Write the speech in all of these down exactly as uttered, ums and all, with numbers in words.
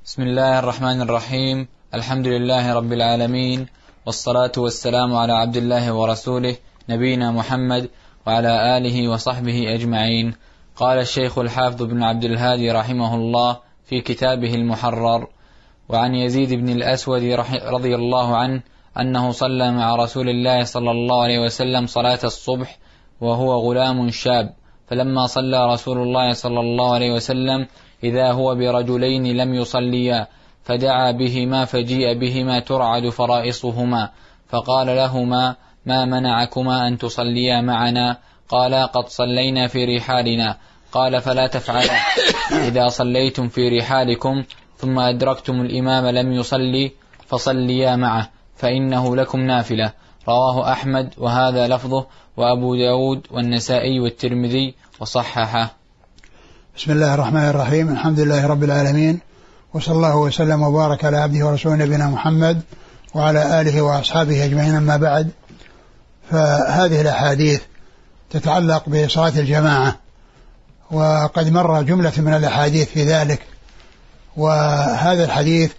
بسم الله الرحمن الرحيم. الحمد لله رب العالمين، والصلاة والسلام على عبد الله ورسوله نبينا محمد وعلى آله وصحبه أجمعين. قال الشيخ الحافظ بن عبد الهادي رحمه الله في كتابه المحرر: وعن يزيد بن الأسود رضي الله عنه أنه صلى مع رسول الله صلى الله عليه وسلم صلاة الصبح وهو غلام شاب، فلما صلى رسول الله صلى الله عليه وسلم إذا هو برجلين لم يصليا، فدعا بهما فجيء بهما ترعد فرائصهما، فقال لهما: ما منعكما أن تصليا معنا؟ قالا: قد صلينا في رحالنا. قال: فلا تفعلا، إذا صليتم في رحالكم ثم أدركتم الإمام لم يصلي فصليا معه، فإنه لكم نافلة. رواه أحمد وهذا لفظه، وأبو داود والنسائي والترمذي وصححه. بسم الله الرحمن الرحيم. الحمد لله رب العالمين، وصلى الله وسلم وبارك على عبده ورسوله نبينا محمد وعلى آله وأصحابه أجمعين، أما بعد. فهذه الأحاديث تتعلق بصلاة الجماعة، وقد مر جملة من الأحاديث في ذلك. وهذا الحديث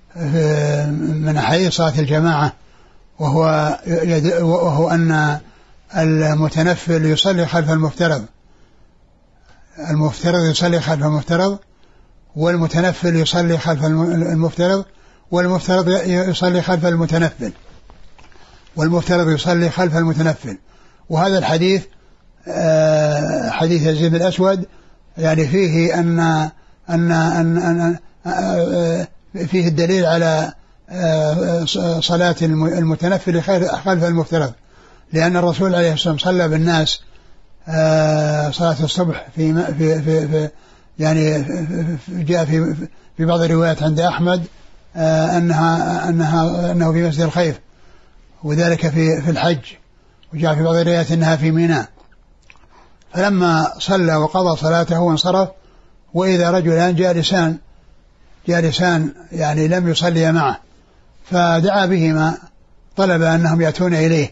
من أحاديث صلاة الجماعة، وهو, وهو أن المتنفل يصلي خلف المفترض، المفترض يصلي خلف المفترض، والمتنفل يصلي خلف المفترض، والمفترض يصلي خلف المتنفل، والمفترض يصلي خلف المتنفل. وهذا الحديث حديث يزيد بن الأسود يعني فيه أن أن أن, أن فيه الدليل على صلاة المتنفل خلف المفترض، لأن الرسول عليه الصلاة والسلام صلى بالناس صلاة الصبح في في في, في يعني جاء في في بعض الروايات عند أحمد أنها أنها أنه في مسجد الخيف، وذلك في في الحج، وجاء في بعض الروايات أنها في ميناء. فلما صلى وقضى صلاته وانصرف، وإذا رجلان جالسان جالسان يعني لم يصلي معه، فدعا بهما، طلب أنهم يأتون إليه،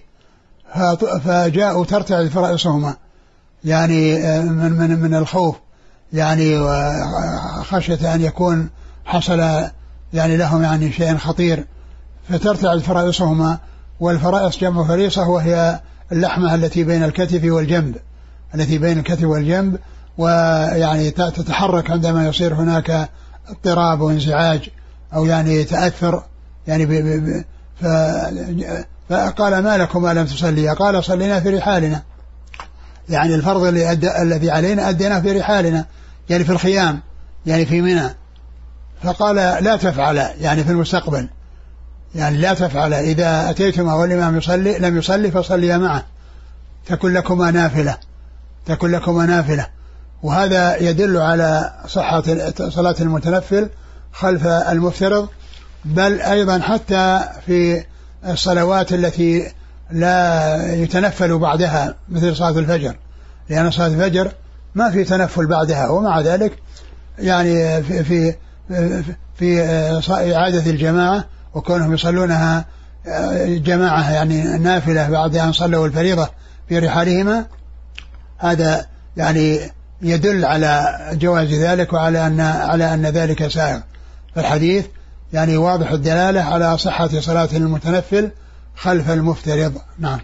فجاءوا ترتعد فرائصهما يعني من من من الخوف، يعني وخشية أن يكون حصل يعني لهم يعني شيء خطير، فترتعد فرائصهما. والفرائص جمع فريصة، وهي اللحمة التي بين الكتف والجنب، التي بين الكتف والجنب، ويعني تتحرك عندما يصير هناك اضطراب وانزعاج أو يعني تأثر يعني ب ب ف فقال: ما لكم لم تصلي؟ قال: صلينا في رحالنا، يعني الفرض اللي أدى الذي علينا أديناه في رحالنا، يعني في الخيام، يعني في منى. فقال: لا تفعل، يعني في المستقبل، يعني لا تفعل، إذا أتيتما والإمام يصلي لم يصلي فصليا معه، تكن لكما نافلة، تكن لكما نافلة. وهذا يدل على صحة صلاة المتنفل خلف المفترض، بل أيضا حتى في الصلوات التي لا يتنفل بعدها، مثل صلاة الفجر، لأن صلاة الفجر ما في تنفل بعدها، ومع ذلك يعني في في في إعادة الجماعة، وكونهم يصلونها جماعة يعني نافلة بعد أن صلوا الفريضة في رحالهما، هذا يعني يدل على جواز ذلك، وعلى أن على أن ذلك سائغ. فالحديث يعني واضح الدلالة على صحة صلاة المتنفل خلف المفترض. نعم.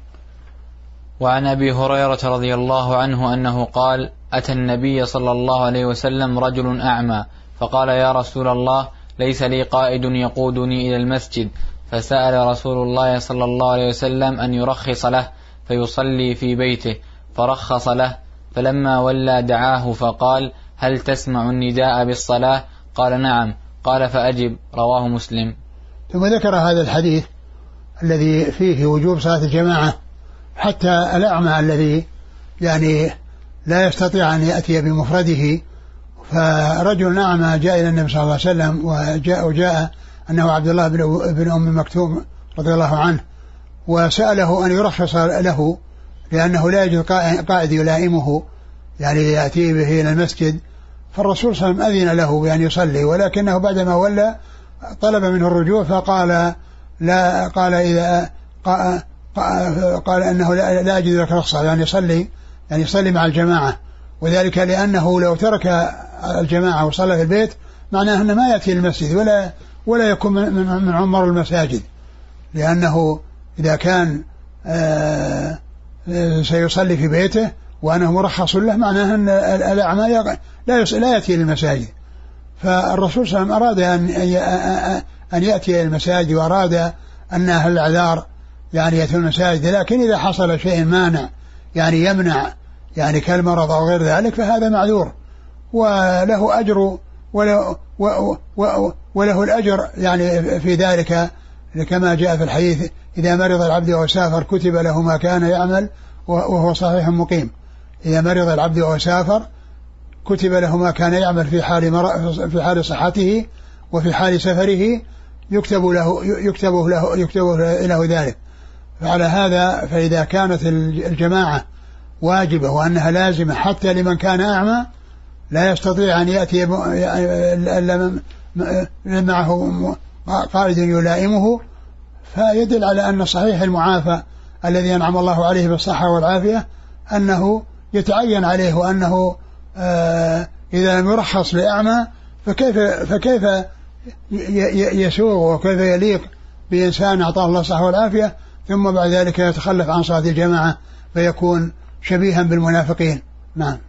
وعن أبي هريرة رضي الله عنه أنه قال: أتى النبي صلى الله عليه وسلم رجل أعمى، فقال: يا رسول الله، ليس لي قائد يقودني إلى المسجد، فسأل رسول الله صلى الله عليه وسلم أن يرخص له فيصلي في بيته، فرخص له. فلما ولى دعاه فقال: هل تسمع النداء بالصلاة؟ قال: نعم. قال: فأجب. رواه مسلم. ثم ذكر هذا الحديث الذي فيه وجوب صلاة الجماعة، حتى الأعمى الذي يعني لا يستطيع أن يأتي بمفرده. فرجل أعمى جاء إلى النبي صلى الله عليه وسلم، وجاء, وجاء أنه عبد الله بن أم مكتوم رضي الله عنه، وسأله أن يرخص له، لأنه لا يجد قائد يلائمه يعني يأتي به إلى المسجد. فالرسول صلى الله عليه وسلم أذن له بأن يصلي، ولكنه بعدما ولى طلب منه الرجوع، فقال لا قال إذا قال, قال أنه لا أجد لك رخصة، يعني يصلي يعني يصلي مع الجماعة، وذلك لأنه لو ترك الجماعة وصلى في البيت معناه أنه ما يأتي المسجد ولا ولا يكون من عمر المساجد، لأنه إذا كان آه سيصلي في بيته وأنه مرخص له معناه أن الأعمى لا يأتي للمساجد. فالرسول صلى الله عليه وسلم أراد أن يأتي المساجد وأراد أن أهل الأعذار يعني يأتوا المساجد، لكن إذا حصل شيء مانع يعني يمنع يعني كالمرض أو غير ذلك فهذا معذور وله أجر وله, وله الأجر يعني في ذلك، كما جاء في الحديث إذا مرض العبد أو سافر كتب له ما كان يعمل وهو صحيح مقيم. إذا مرض العبد أو سافر كتب له ما كان يعمل في حال في حال صحته وفي حال سفره يكتب له يكتب له يكتب له ذلك. فعلى هذا فإذا كانت الجماعة واجبة وأنها لازمة حتى لمن كان أعمى لا يستطيع أن يأتي معه قائد يلائمه، فيدل على أن صحيح المعافى الذي أنعم الله عليه بالصحة والعافية أنه يتعين عليه، وأنه آه إذا لم يرخص لأعمى فكيف فكيف يسوغ وكيف يليق بإنسان أعطاه الله الصحة والعافية ثم بعد ذلك يتخلف عن صلاة الجماعة فيكون شبيها بالمنافقين. نعم.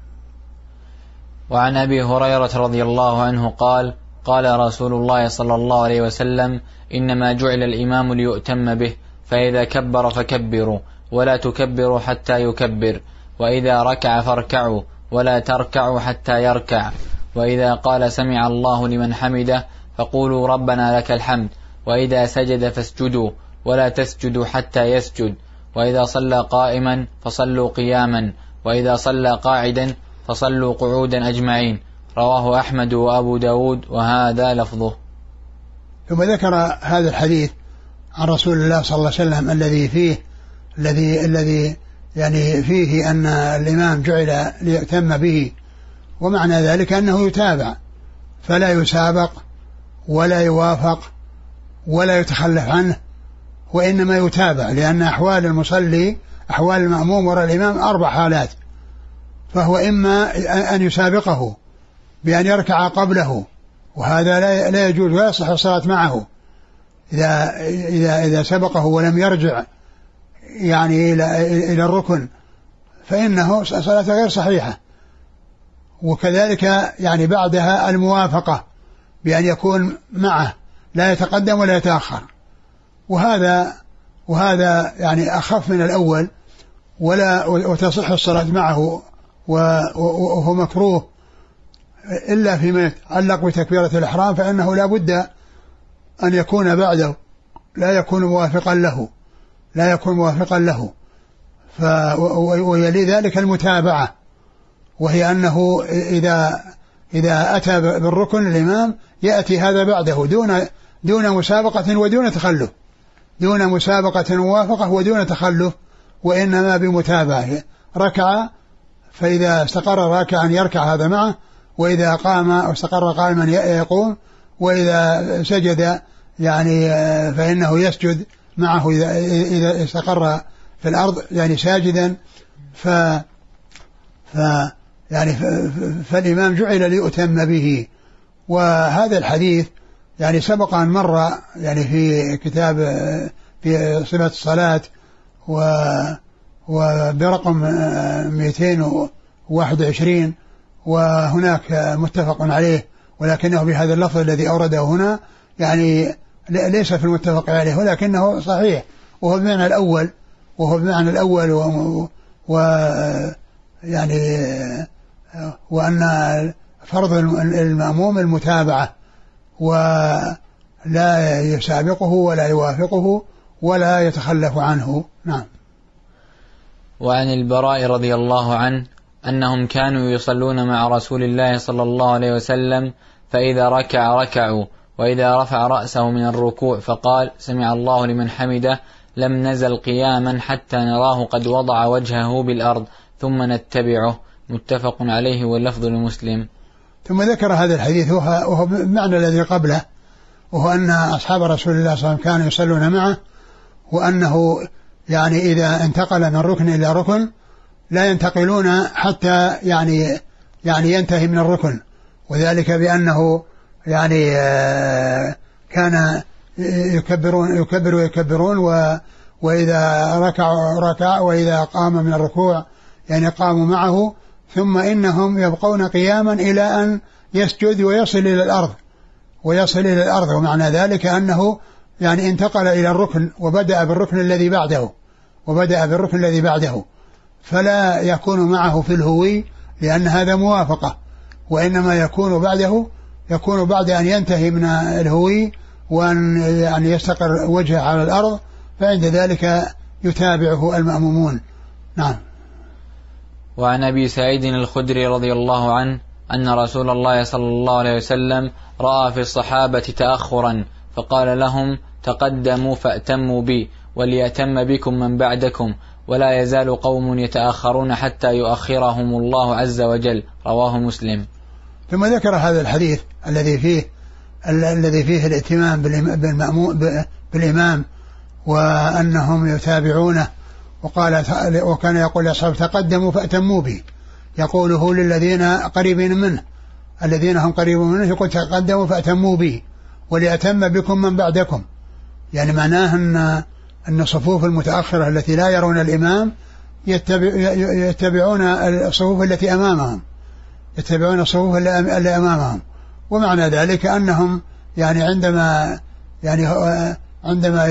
وعن أبي هريرة رضي الله عنه قال قال رسول الله صلى الله عليه وسلم إنما جعل الإمام ليؤتم به، فإذا كبر فكبروا ولا تكبروا حتى يكبر، وإذا ركع فاركعوا ولا تركعوا حتى يركع، وإذا قال سمع الله لمن حمده فقولوا ربنا لك الحمد، وإذا سجد فاسجدوا ولا تسجدوا حتى يسجد، وإذا صلى قائما فصلوا قياما، وإذا صلى قاعدا فصلوا قعودا أجمعين. رواه أحمد وأبو داود وهذا لفظه. ثم ذكر هذا الحديث عن رسول الله صلى الله عليه وسلم الذي فيه الذي الذي يعني فيه أن الإمام جعل ليؤتم به، ومعنى ذلك أنه يتابع فلا يسابق ولا يوافق ولا يتخلف عنه، وإنما يتابع، لأن أحوال المصلي أحوال المأموم وراء الإمام أربع حالات، فهو إما أن يسابقه بأن يركع قبله وهذا لا يجوز ولا يصح الصلاة معه، إذا إذا إذا سبقه ولم يرجع يعني إلى إلى الركن فإنه صلاة غير صحيحة. وكذلك يعني بعدها الموافقة بأن يكون معه لا يتقدم ولا يتأخر، وهذا وهذا يعني أخف من الأول ولا وتصح الصلاة معه وهو مكروه إلا فيما يتعلق بتكبيرة الإحرام، فإنه لا بد أن يكون بعده لا يكون موافقا له لا يكون موافقا له ف ويلي ذلك المتابعة، وهي أنه إذا إذا أتى بالركن الإمام يأتي هذا بعده دون دون مسابقة ودون تخلف دون مسابقة وموافقة ودون تخلف، وإنما بمتابعة. ركع فإذا استقر راكعا يركع هذا معه، وإذا قام أو استقر قائما يقوم، وإذا سجد يعني فإنه يسجد معه إذا استقر في الأرض يعني ساجدا. ف, ف يعني فالإمام جعل ليؤتم به. وهذا الحديث يعني سبق أن مر يعني في كتاب في صفة الصلاة وبرقم مئتين وواحد وعشرين، وهناك متفق عليه ولكنه بهذا اللفظ الذي أورده هنا يعني ليس في المتفق عليه، ولكنه صحيح وهو بمعنى الأول وهو بمعنى الأول و, و يعني وأن فرض المأموم المتابعة ولا يسابقه ولا يوافقه ولا يتخلف عنه. نعم. وعن البراء رضي الله عنه أنهم كانوا يصلون مع رسول الله صلى الله عليه وسلم، فإذا ركع ركعوا، وإذا رفع رأسه من الركوع فقال سمع الله لمن حمده لم نزل قياما حتى نراه قد وضع وجهه بالأرض ثم نتبعه. متفق عليه واللفظ لمسلم. ثم ذكر هذا الحديث وهو بمعنى الذي قبله، وهو أن أصحاب رسول الله صلى الله عليه وسلم كانوا يصلون معه، وأنه يعني إذا انتقل من ركن إلى ركن لا ينتقلون حتى يعني يعني ينتهي من الركن، وذلك بأنه يعني كان يكبرون يكبر ويكبرون وإذا ركع ركع وإذا قام من الركوع يعني قاموا معه، ثم إنهم يبقون قياما إلى أن يسجد ويصل إلى الأرض ويصل إلى الأرض ومعنى ذلك أنه يعني انتقل إلى الركن وبدأ بالركن الذي بعده وبدأ بالركن الذي بعده فلا يكون معه في الهوي لأن هذا موافقة، وإنما يكون بعده يكون بعد أن ينتهي من الهوي وأن يعني يستقر وجهه على الأرض، فعند ذلك يتابعه المأمومون. نعم. وعن أبي سعيد الخدري رضي الله عنه أن رسول الله صلى الله عليه وسلم رأى في الصحابة تأخرا فقال لهم تقدموا فأتموا بي وليأتم بكم من بعدكم ولا يزال قوم يتأخرون حتى يؤخرهم الله عز وجل. رواه مسلم. ثم ذكر هذا الحديث الذي فيه الذي فيه الائتمام بالإمام وأنهم يتابعونه، وقال وكان يقول لأصحابه تقدموا فأتموا بي، يقوله للذين قريبين منه الذين هم قريبون منه يقول تقدموا فأتموا بي وليأتم بكم من بعدكم، يعني معناه أن أن الصفوف المتأخرة التي لا يرون الإمام يتبع يتبعون الصفوف التي أمامهم يتبعون الصفوف اللي أمامهم، ومعنى ذلك أنهم يعني عندما يعني عندما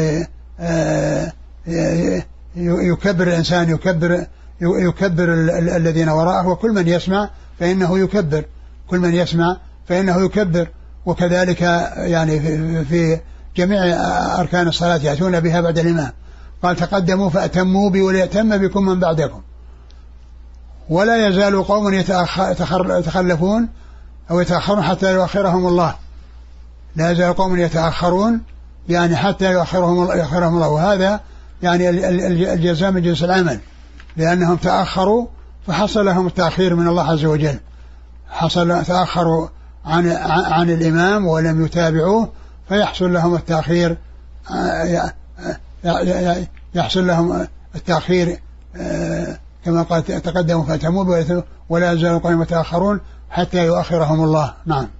يكبر الإنسان يكبر يكبر الذين وراءه، وكل من يسمع فإنه يكبر كل من يسمع فإنه يكبر وكذلك يعني في جميع أركان الصلاة يأتون بها بعد الإمام. قال تقدموا فأتموا بي وليأتم بكم من بعدكم ولا يزال قوم يتخلفون أو يتأخرون حتى يؤخرهم الله. لا يزال قوم يتأخرون يعني حتى يؤخرهم الله, يؤخرهم الله وهذا يعني الجزاء من جنس العمل، لأنهم تأخروا فحصل لهم التأخير من الله عز وجل، حصل تأخروا عن, عن الإمام ولم يتابعوه فيحصل لهم التأخير يحصل لهم التأخير كما قال تقدموا فأتموا ولا يزال قوم يتأخرون حتى يؤخرهم الله. نعم.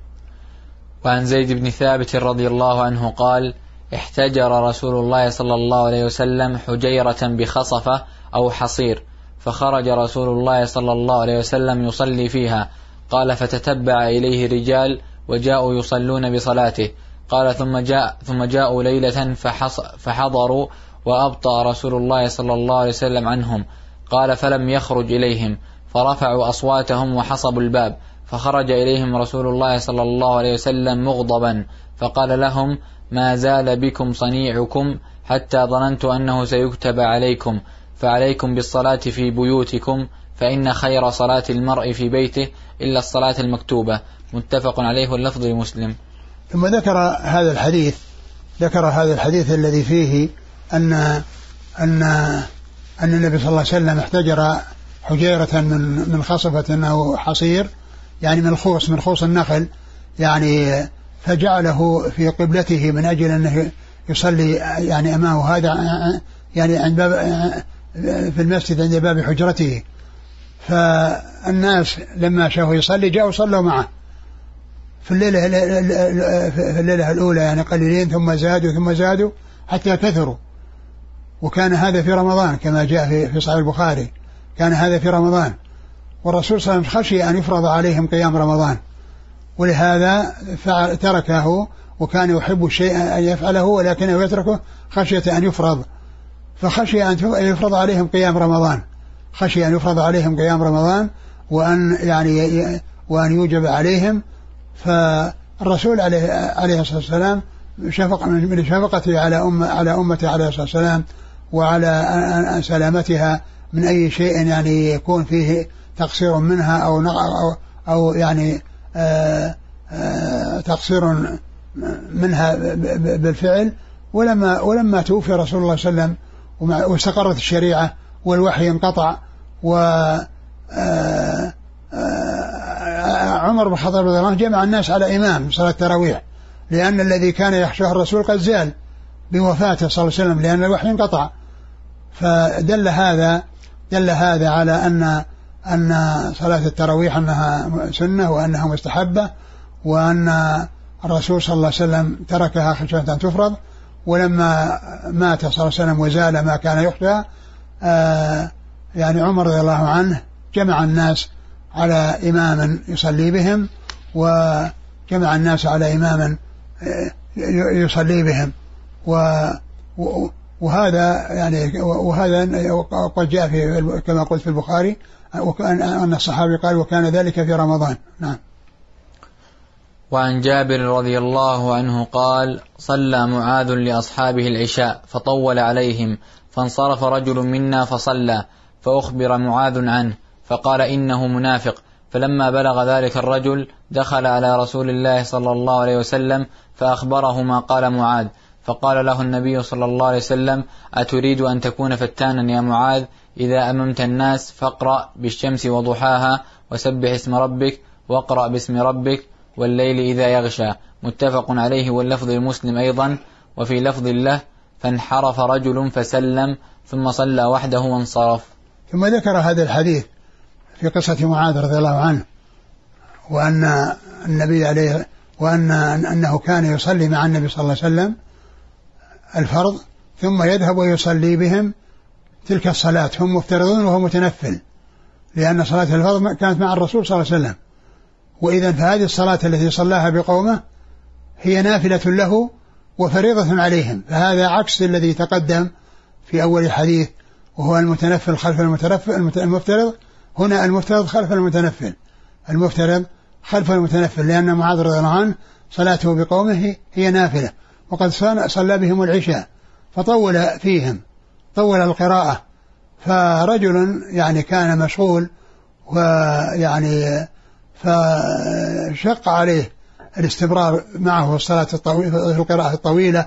وعن زيد بن ثابت رضي الله عنه قال احتجر رسول الله صلى الله عليه وسلم حجيرة بخصفة أو حصير فخرج رسول الله صلى الله عليه وسلم يصلي فيها، قال فتتبع إليه رجال وجاءوا يصلون بصلاته، قال ثم جاء ثم جاءوا ليلة فحضروا وأبطأ رسول الله صلى الله عليه وسلم عنهم، قال فلم يخرج إليهم فرفعوا أصواتهم وحصبوا الباب، فخرج إليهم رسول الله صلى الله عليه وسلم مغضبا فقال لهم ما زال بكم صنيعكم حتى ظننت أنه سيكتب عليكم، فعليكم بالصلاة في بيوتكم فإن خير صلاة المرء في بيته إلا الصلاة المكتوبة. متفق عليه واللفظ لمسلم. ثم ذكر هذا الحديث ذكر هذا الحديث الذي فيه أن أن أن النبي صلى الله عليه وسلم احتجر حجيرة من من خصفة أو حصير يعني من خوص من خوص النخل يعني فجعله في قبلته من أجل أنه يصلي يعني أمامه، هذا يعني عند باب في المسجد عند باب حجرته، فالناس لما شافوا يصلي جاءوا صلوا معه في الليلة في الليلة الأولى يعني قليلين ثم زادوا ثم زادوا حتى كثروا، وكان هذا في رمضان كما جاء في في صحيح البخاري، كان هذا في رمضان والرسول صلى الله عليه وسلم خشي أن يفرض عليهم قيام رمضان ولهذا تركه، وكان يحب الشيء أن يفعله ولكنه يتركه خشية أن يفرض، فخشي أن يفرض عليهم قيام رمضان خشي أن يفرض عليهم قيام رمضان وأن يعني وأن يوجب عليهم، فالرسول عليه عليه الصلاة والسلام شفق من شفقته على أم على أمته عليه الصلاة والسلام وعلى سلامتها من أي شيء يعني يكون فيه تقصير منها أو أو, أو يعني آآ آآ تقصير منها بالفعل، ولما ولما توفي رسول الله صلى الله عليه وسلم واستقرت الشريعة والوحي انقطع و عمر بن الخطاب رضي الله عنه جمع الناس على إمام صلاة التراويح، لأن الذي كان يخشاه الرسول قد زال بوفاته صلى الله عليه وسلم لأن الوحي انقطع، فدل هذا دل هذا على أن أن صلاة التراويح أنها سنة وأنها مستحبة، وأن الرسول صلى الله عليه وسلم تركها خشية أن تفرض، ولما مات صلى الله عليه وسلم وزال ما كان يخشى آه يعني عمر رضي الله عنه جمع الناس على إمام يصلي بهم، وجمع الناس على إمام يصلي بهم، وهذا يعني وهذا قد جاء في كما قلت في البخاري أن الصحابي قال وكان ذلك في رمضان. نعم. وعن جابر رضي الله عنه قال صلى معاذ لأصحابه العشاء فطول عليهم، فانصرف رجل منا فصلى، فأخبر معاذ عنه فقال إنه منافق. فلما بلغ ذلك الرجل دخل على رسول الله صلى الله عليه وسلم فأخبره ما قال معاذ، فقال له النبي صلى الله عليه وسلم أتريد أن تكون فتانا يا معاذ؟ إذا أممت الناس فاقرأ بالشمس وضحاها وسبح اسم ربك واقرأ باسم ربك والليل إذا يغشى. متفق عليه، واللفظ المسلم أيضا. وفي لفظ له فانحرف رجل فسلم ثم صلى وحده وانصرف. ثم ذكر هذا الحديث في قصة معاذ رضي الله عنه، وأن النبي عليه وأن أنه كان يصلي مع النبي صلى الله عليه وسلم الفرض ثم يذهب ويصلي بهم تلك الصلاة، هم مفترضون وهو متنفل، لأن صلاة الفرض كانت مع الرسول صلى الله عليه وسلم، وإذا فهذه الصلاة التي صلاها بقومه هي نافلة له وفريضة عليهم، فهذا عكس الذي تقدم في أول الحديث وهو المتنفل خلف المفترض. هنا المفترض خلف المتنفل، المفترض خلف المتنفل، لأن معاذ رضي الله عنه صلاته بقومه هي نافلة، وقد صلى بهم العشاء فطول فيهم، طول القراءة، فرجل يعني كان مشغول ويعني فشق عليه الاستمرار معه الصلاة الطويلة القراءة الطويلة،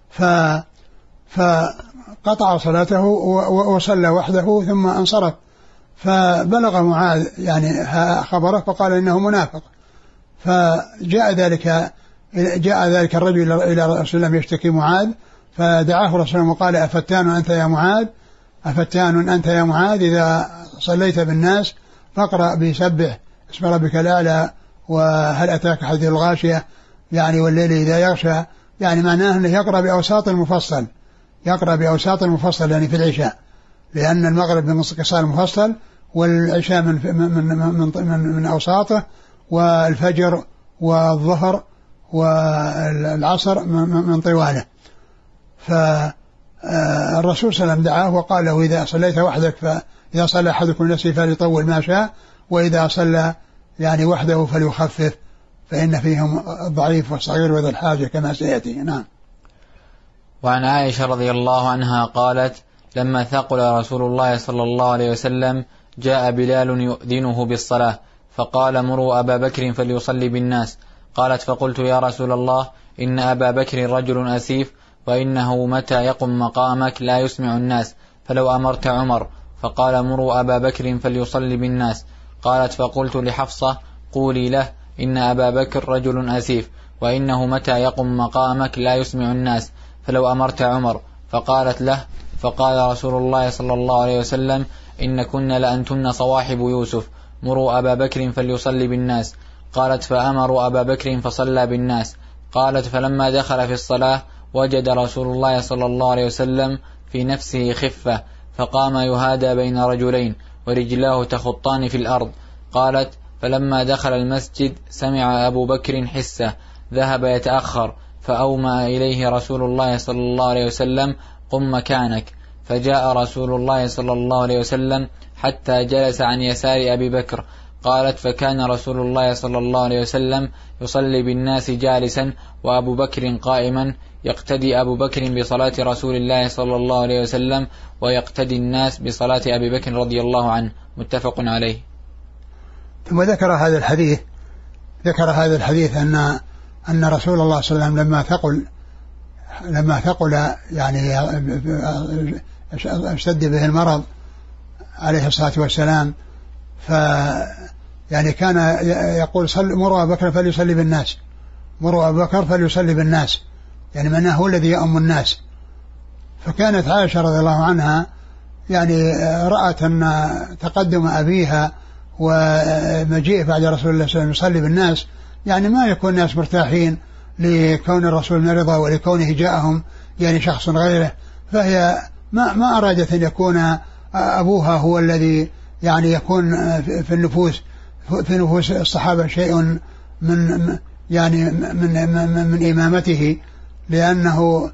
فقطع صلاته وصلى وحده ثم انصرف، فبلغ معاذ يعني خبره فقال إنه منافق. فجاء ذلك جاء ذلك الرجل إلى رسول الله يشتكي معاذ، فدعاه رسول الله وقال أفتان أنت يا معاذ أفتان أنت يا معاذ إذا صليت بالناس فاقرأ بسبح اسم ربك الأعلى وهل أتاك حديث الغاشية يعني والليل إذا يغشى، يعني معناه أنه يقرأ بأوساط المفصل، يقرأ بأوساط المفصل يعني في العشاء، لأن المغرب من قصار المفصل والعشاء من من من من, من أوساطه، والفجر والظهر والعصر من طواله. فالرسول صلى الله عليه وسلم دعاه وقال له إذا صليت وحدك فإذا صلى أحدكم نفسه فليطول ما شاء، وإذا صلى يعني وحده فليخفف، فإن فيهم الضعيف والصغير وذا الحاجة كما سيأتي. نعم. وعن عائشة رضي الله عنها قالت لما ثقل رسول الله صلى الله عليه وسلم جاء بلال يؤذنه بالصلاة فقال مروا أبا بكر فليصلي بالناس. قالت فقلت يا رسول الله إن أبا بكر رجل أسيف وإنه متى يقم مقامك لا يسمع الناس، فلو أمرت عمر. فقال مروا أبا بكر فليصلي بالناس. قالت فقلت لحفصة قولي له إن أبا بكر رجل أسيف وإنه متى يقم مقامك لا يسمع الناس، فلو أمرت عمر. فقالت له فقال رسول الله صلى الله عليه وسلم إن كنا لأنتن صواحب يوسف، مروا أبا بكر فليصلي بالناس. قالت فأمروا أبا بكر فصلى بالناس. قالت فلما دخل في الصلاة وجد رسول الله صلى الله عليه وسلم في نفسه خفة، فقام يهادى بين رجلين ورجلاه تخطان في الأرض. قالت فلما دخل المسجد سمع أبو بكر حسه، ذهب يتأخر، فأومأ إليه رسول الله صلى الله عليه وسلم قم مكانك، فجاء رسول الله صلى الله عليه وسلم حتى جلس عن يسار أبي بكر. قالت فكان رسول الله صلى الله عليه وسلم يصلي بالناس جالسا وأبو بكر قائما، يقتدي أبو بكر بصلاة رسول الله صلى الله عليه وسلم ويقتدي الناس بصلاة أبي بكر رضي الله عنه. متفق عليه. ثم ذكر هذا الحديث ذكر هذا الحديث أن أن رسول الله صلى الله عليه وسلم لما ثقل لما ثقل يعني اشتد به المرض عليه الصلاة والسلام، ف يعني كان يقول صل مروا أبا بكر فليصلي بالناس، مروا أبا بكر فليصلي بالناس، يعني معناه هو الذي يؤم الناس. فكانت عائشة رضي الله عنها يعني رأت أن تقدم أبيها ومجيء بعد رسول الله صلى الله عليه وسلم يصلي بالناس يعني ما يكون الناس مرتاحين لكون الرسول مرضى ولكونه جاءهم يعني شخص غيره، فهي ما ما أرادت أن يكون أبوها هو الذي يعني يكون في النفوس في نفوس الصحابة شيء من يعني من من, من إمامته، لأنه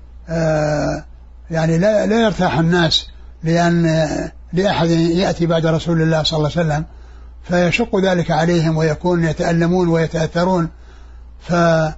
يعني لا لا يرتاح الناس لأن لأحد يأتي بعد رسول الله صلى الله عليه وسلم، فيشق ذلك عليهم ويكون يتألمون ويتأثرون. ف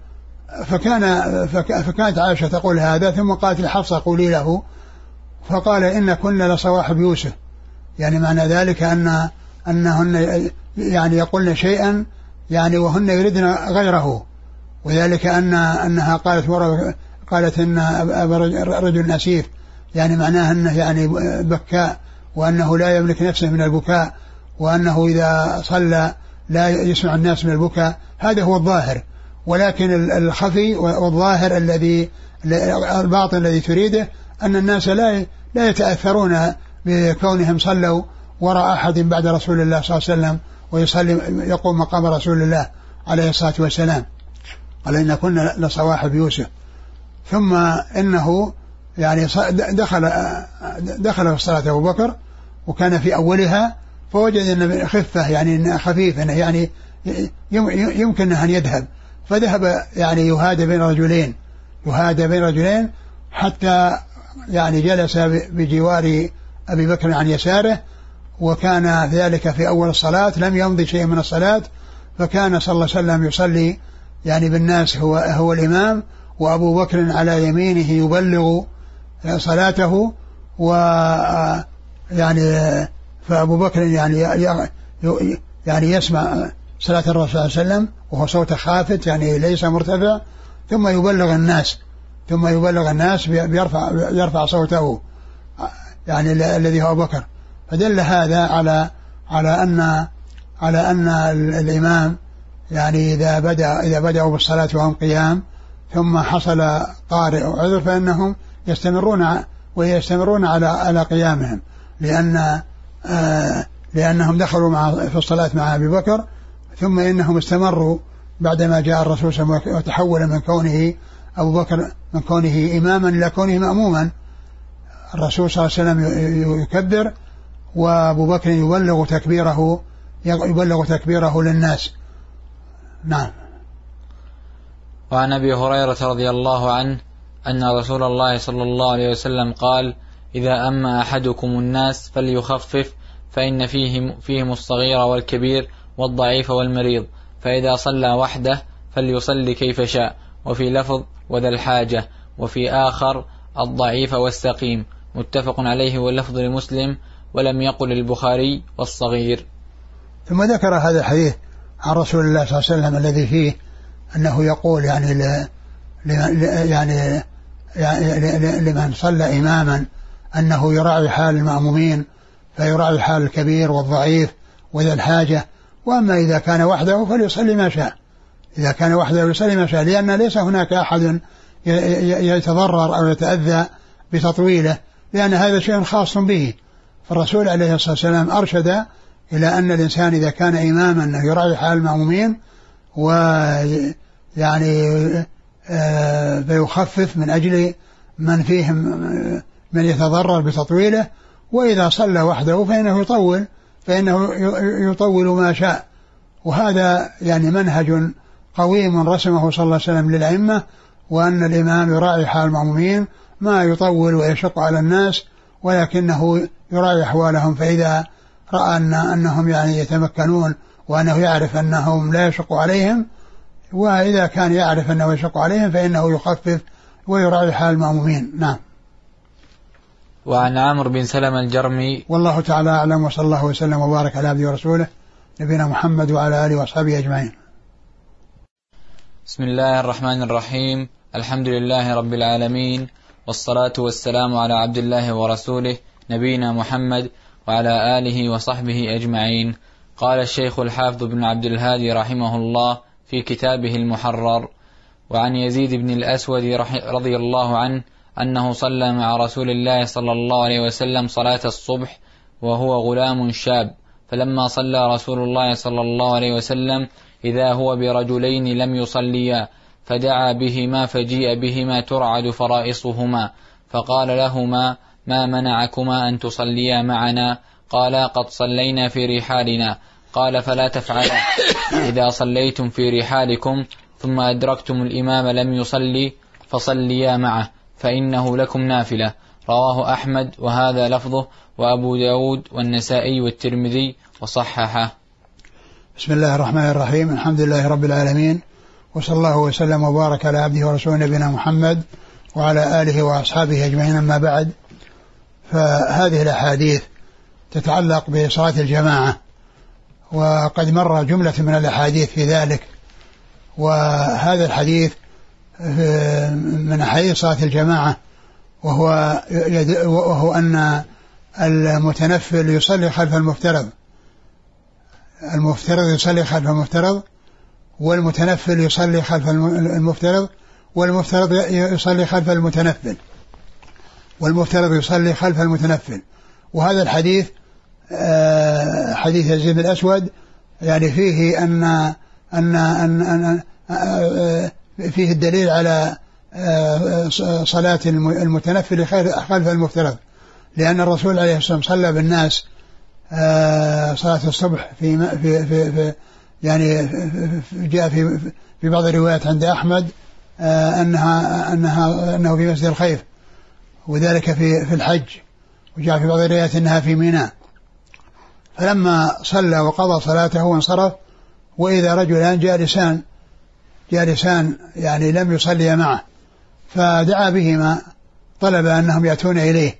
فكان فكانت عائشة تقول هذا، ثم قالت لحفصة قولي له، فقال إن كنا لصواحب يوسف، يعني معنى ذلك أن أنهن يعني يقولن شيئا يعني وهن يريدن غيره، وذلك أن أنها قالت قالت إن أبا رجل أسيف، يعني معناه أنه يعني بكاء وأنه لا يملك نفسه من البكاء، وأنه إذا صلى لا يسمع الناس من البكاء، هذا هو الظاهر. ولكن الخفي والظاهر الذي الباطن الذي تريده أن الناس لا لا يتأثرون بكونهم صلوا وراء أحد بعد رسول الله صلى الله عليه وسلم ويصلي يقوم مقام رسول الله عليه الصلاة والسلام. قال إن كنا لصواحب يوسف. ثم إنه يعني دخل دخل في الصلاة أبو بكر وكان في أولها، فوجد أن خفة يعني خفيفة يعني يمكن أن يذهب، فذهب يعني يهادى بين رجلين يهادى بين رجلين حتى يعني جلس بجوار أبي بكر عن يساره، وكان ذلك في أول الصلاة، لم يمضي شيء من الصلاة، فكان صلى الله عليه وسلم يصلي يعني بالناس هو هو الإمام، وأبو بكر على يمينه يبلغ صلاته، و يعني فأبو بكر يعني يعني يسمع صلاة الرسول صلى الله عليه وسلم وهو صوت خافت يعني ليس مرتفع، ثم يبلغ الناس ثم يبلغ الناس بيرفع يرفع صوته يعني الذي هو أبو بكر. فدل هذا على على أن على أن الإمام يعني إذا بدأ إذا بدأوا بالصلاة وهم قيام ثم حصل طارئ أو عذر فإنهم يستمرون ويستمرون على على قيامهم، لأن آه لأنهم دخلوا مع في الصلاة مع أبي بكر، ثم إنهم استمروا بعدما جاء الرسول صلى الله عليه وسلم وتحول من كونه أبو بكر من كونه إماما إلى كونه مأموما. الرسول صلى الله عليه وسلم يكبر وأبو بكر يبلغ تكبيره يبلغ تكبيره للناس. نعم. وعن أبي هريرة رضي الله عنه أن رسول الله صلى الله عليه وسلم قال: إذا أما أحدكم الناس فليخفف، فإن فيهم, فيهم الصغير والكبير والضعيف والمريض، فإذا صلى وحده فليصلي كيف شاء. وفي لفظ: وذا الحاجة، وفي آخر: الضعيف والسقيم. متفق عليه واللفظ لمسلم، ولم يقل البخاري والصغير. ثم ذكر هذا الحديث عن رسول الله صلى الله عليه وسلم الذي فيه أنه يقول يعني ل... يعني لمن صلى إماما أنه يراعي حال المأمومين، فيراعي حال الكبير والضعيف وذا الحاجة. وأما إذا كان وحده فليصلي ما شاء إذا كان وحده يصلي ما شاء لأن ليس هناك أحد يتضرر أو يتأذى بتطويله، لأن هذا شيء خاص به. فالرسول عليه الصلاة والسلام أرشد إلى أن الإنسان إذا كان إماما أنه يراعي حال المأمومين ويعني فيخفف من أجل من فيهم من يتضرر بتطويله، وإذا صلى وحده فإنه يطول فإنه يطول ما شاء. وهذا يعني منهج قويم رسمه صلى الله عليه وسلم للأئمة، وأن الإمام يراعي حال المأمومين ما يطول ويشق على الناس، ولكنه يراعي أحوالهم، فإذا رأى أن أنهم يعني يتمكنون وأنه يعرف أنهم لا يشق عليهم، وإذا كان يعرف أنه يشق عليهم فإنه يخفف ويراعي حال المأمومين. نعم. وعن عمرو بن سلمة الجرمي. والله تعالى أعلم، وصلى الله وسلم وبارك على عبده ورسوله نبينا محمد وعلى آله وأصحابه أجمعين. بسم الله الرحمن الرحيم. الحمد لله رب العالمين، والصلاة والسلام على عبد الله ورسوله نبينا محمد وعلى آله وصحبه أجمعين. قال الشيخ الحافظ بن عبد الهادي رحمه الله في كتابه المحرر: وعن يزيد بن الأسود رضي الله عنه أنه صلى مع رسول الله صلى الله عليه وسلم صلاة الصبح وهو غلام شاب، فلما صلى رسول الله صلى الله عليه وسلم إذا هو برجلين لم يصليا، فدعا بهما فجيء بهما ترعد فرائصهما، فقال لهما: ما منعكما أن تصليا معنا؟ قالا: قد صلينا في رحالنا. قال: فلا تفعلا، إذا صليتم في رحالكم ثم أدركتم الإمام لم يصلي فصليا معه، فإنه لكم نافلة. رواه أحمد وهذا لفظه، وأبو داود والنسائي والترمذي وصححه. بسم الله الرحمن الرحيم. الحمد لله رب العالمين، وصلى الله وسلم وبارك على عبده ورسوله نبينا محمد وعلى آله وأصحابه أجمعين، أما بعد. فهذه الأحاديث تتعلق بصلاة الجماعة، وقد مر جملة من الأحاديث في ذلك. وهذا الحديث من أحاديث صلاة الجماعة، وهو, وهو أن المتنفل يصلي خلف المفترض، المفترض يصلي خلف المفترض، والمتنفل يصلي خلف المفترض، والمفترض يصلي خلف المتنفل، والمفترض يصلي خلف المتنفل. وهذا الحديث حديث يزيد بن الأسود يعني فيه أن أن أن فيه الدليل على صلاة المتنفل خلف المفترض، لأن الرسول عليه الصلاة والسلام صلى بالناس صلاة الصبح في في في, في يعني جاء في في بعض الروايات عند أحمد أنها أنها أنه في مسجد الخيف، وذلك في في الحج، وجاء في بعض الروايات أنها في ميناء. فلما صلى وقضى صلاته وانصرف، وإذا رجلان جالسان جالسان يعني لم يصلي معه، فدعا بهما، طلب أنهم يأتون إليه،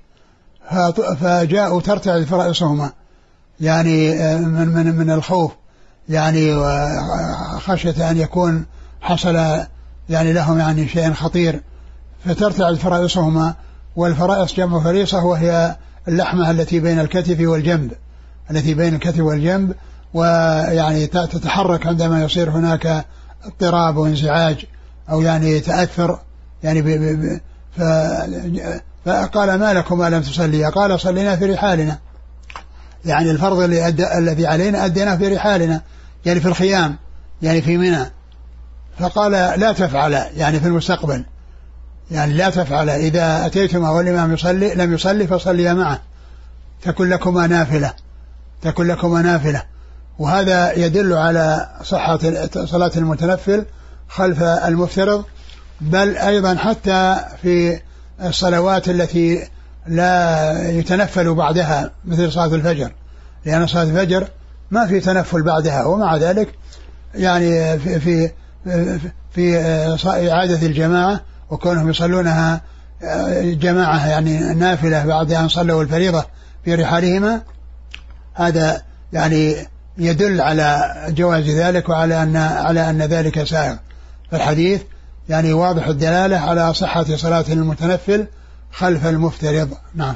فجاءوا ترتعد فرائصهما يعني من من من الخوف، يعني وخشية أن يكون حصل يعني لهم يعني شيء خطير، فترتعد فرائصهما. والفرائص جمع فريصة، وهي اللحمة التي بين الكتف والجنب، التي بين الكتف والجنب، ويعني تتحرك عندما يصير هناك اضطراب وانزعاج أو يعني تأثر يعني ب ب ب فقال: ما لكم ما لم تصلي؟ قال: صلينا في رحالنا، يعني الفرض اللي أدى الذي علينا أديناه في رحالنا، يعني في الخيام، يعني في منى. فقال: لا تفعل، يعني في المستقبل، يعني لا تفعل، إذا أتيتما والإمام يصلي لم يصلي فصلي معه، تكن لكما نافلة، تكن لكما نافلة. وهذا يدل على صحة صلاة المتنفل خلف المفترض، بل أيضا حتى في الصلوات التي لا يتنفل بعدها مثل صلاة الفجر، لأن صلاة الفجر ما في تنفل بعدها، ومع ذلك يعني في في في إعادة الجماعة وكونهم يصلونها جماعة يعني نافلة بعد أن صلوا الفريضة في رحالهما، هذا يعني يدل على جواز ذلك وعلى أن على أن ذلك سائغ. فالحديث يعني واضح الدلالة على صحة صلاة المتنفل خلف المفترض. نعم.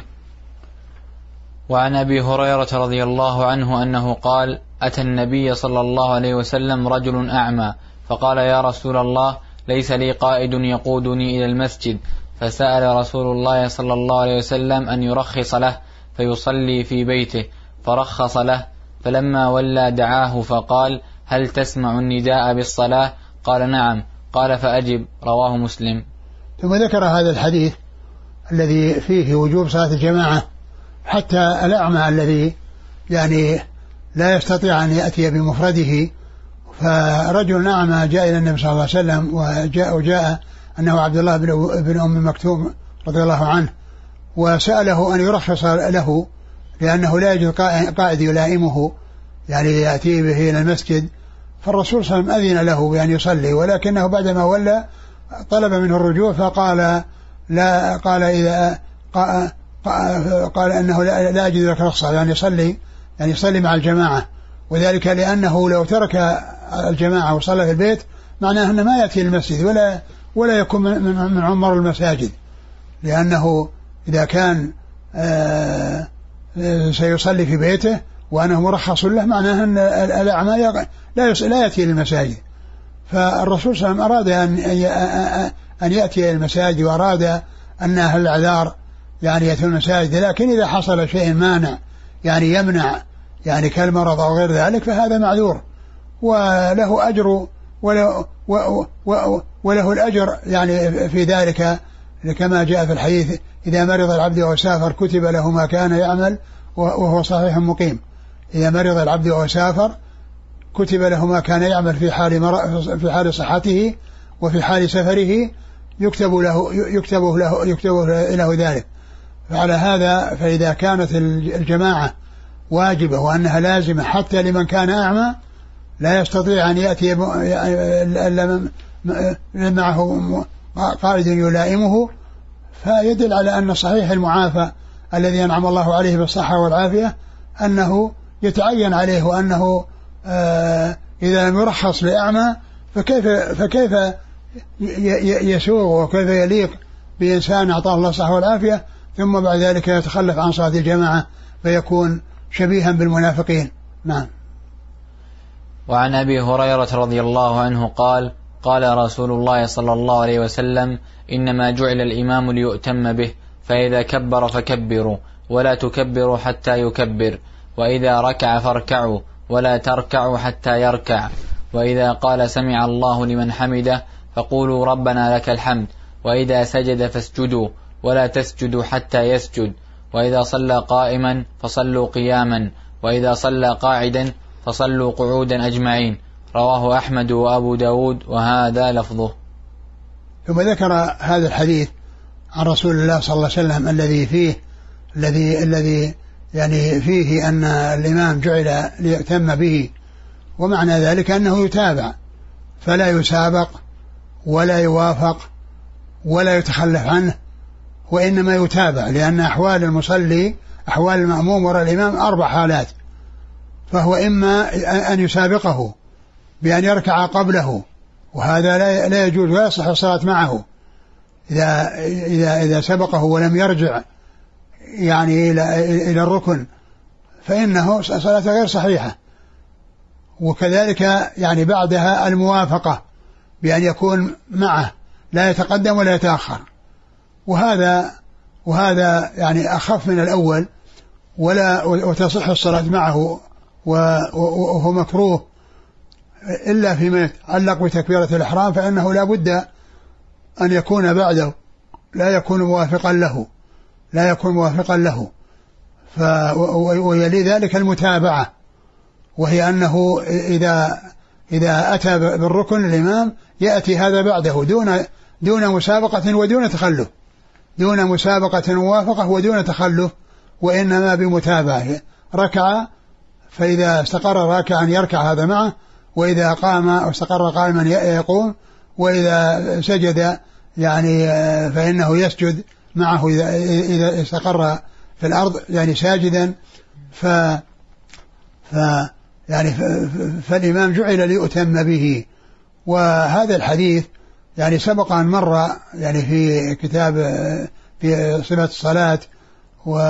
وعن أبي هريرة رضي الله عنه أنه قال: أتى النبي صلى الله عليه وسلم رجل أعمى، فقال: يا رسول الله، ليس لي قائد يقودني إلى المسجد. فسأل رسول الله صلى الله عليه وسلم أن يرخص له فيصلي في بيته، فرخص له. فلما ولى دعاه فقال: هل تسمع النداء بالصلاة؟ قال: نعم. قال: فأجب. رواه مسلم. ثم ذكر هذا الحديث الذي فيه وجوب صلاة الجماعة، حتى الأعمى الذي يعني لا يستطيع أن يأتي بمفرده. فرجل أعمى جاء إلى النبي صلى الله عليه وسلم، وجاء, وجاء أنه عبد الله بن أم مكتوم رضي الله عنه، وسأله أن يرخص له، لأنه لا يجد قائد يلائمه يعني يأتي به إلى المسجد. فالرسول صلى الله عليه وسلم أذن له بأن يصلي، ولكنه بعدما ولى طلب منه الرجوع، فقال لا قال إذا قال, قال أنه لا أجد لك رخصة، يعني يصلي يعني يصلي مع الجماعة، وذلك لأنه لو ترك الجماعة وصلى في البيت معناه أنه ما يأتي المسجد ولا ولا يكون من عمر المساجد، لأنه إذا كان سيصلي في بيته وأنه مرخص له معناه أن الأعمى لا يأتي للمساجد. فالرسول صلى الله عليه وسلم أراد أن يأتي إلى المساجد، وأراد أن أهل الأعذار يعني يأتوا المساجد، لكن إذا حصل شيء مانع يعني يمنع يعني كالمرض أو غير ذلك فهذا معذور. وله أجر وله, وله الأجر يعني في ذلك، كما جاء في الحديث: إذا مرض العبد أو سافر كتب له ما كان يعمل وهو صحيح مقيم. إذا مرض العبد أو سافر كتب له ما كان يعمل في حال في حال صحته وفي حال سفره، يكتب له يكتب له يكتب له ذلك. فعلى هذا فإذا كانت الجماعة واجبة وأنها لازمة حتى لمن كان أعمى، لا يستطيع أن يأتي معه قائد يلائمه، فيدل على أن صحيح المعافى الذي أنعم الله عليه بالصحة والعافية أنه يتعين عليه، وأنه آه إذا لم يرخص لأعمى فكيف فكيف يسوغ وكيف يليق بإنسان أعطاه الله الصحة والعافية ثم بعد ذلك يتخلف عن صلاة الجماعة فيكون شبيها بالمنافقين. نعم. وعن أبي هريرة رضي الله عنه قال: قال رسول الله صلى الله عليه وسلم: إنما جعل الإمام ليؤتم به، فإذا كبر فكبروا ولا تكبروا حتى يكبر، وإذا ركع فاركعوا ولا تركعوا حتى يركع، وإذا قال سمع الله لمن حمده فقولوا ربنا لك الحمد، وإذا سجد فاسجدوا ولا تسجدوا حتى يسجد، وإذا صلى قائما فصلوا قياما، وإذا صلى قاعدا فصلوا قعودا أجمعين. رواه أحمد وأبو داود وهذا لفظه. ثم ذكر هذا الحديث عن رسول الله صلى الله عليه وسلم الذي فيه الذي الذي يعني فيه أن الإمام جعل ليؤتم به، ومعنى ذلك أنه يتابع فلا يسابق ولا يوافق ولا يتخلف عنه، وإنما يتابع، لأن أحوال المصلي أحوال المأموم وراء الإمام أربع حالات، فهو إما أن يسابقه بأن يركع قبله، وهذا لا يجوز ولا يصح الصلاة معه إذا إذا إذا سبقه ولم يرجع يعني إلى إلى الركن فإنه صلاة غير صحيحة. وكذلك يعني بعدها الموافقة بأن يكون معه لا يتقدم ولا يتأخر، وهذا وهذا يعني أخف من الأول، ولا وتصح الصلاة معه وهو مكروه إلا فيما يتعلق بتكبيرة الإحرام، فإنه لا بد أن يكون بعده لا يكون موافقا له لا يكون موافقا له ف ويلي ذلك المتابعة، وهي أنه إذا إذا أتى بالركن الإمام يأتي هذا بعده دون دون مسابقة ودون تخلف دون مسابقة وموافقة ودون تخلف، وإنما بمتابعة. ركع فإذا استقر راكعا يركع هذا معه، وإذا قام أو استقر قائما يقوم، وإذا سجد يعني فإنه يسجد معه إذا إذا استقر في الأرض يعني ساجدا. ف ف يعني فالإمام جعل ليؤتم به. وهذا الحديث يعني سبق أن مر يعني في كتاب في صفة الصلاة و